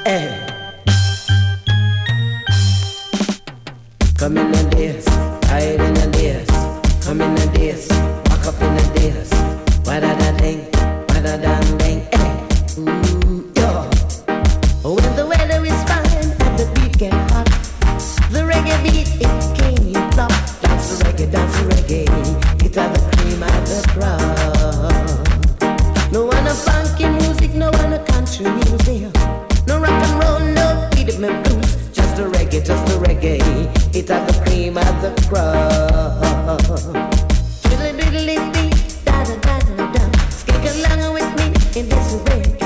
Hey. Come in the days, hide in the days. Come in the days, walk up in the days. Wada-da-ding, wada-dang-ding. Hey. Yo. When the weather is fine and the beat get hot, the reggae beat, it came up. Dance the reggae. It has the cream of the crowd. No one a funky music, no one a country music. No rock and roll, no rhythm and blues. Just the reggae. It has the cream of the crowd. Diddly diddly dee, da da da da da. Skate along with me in this way.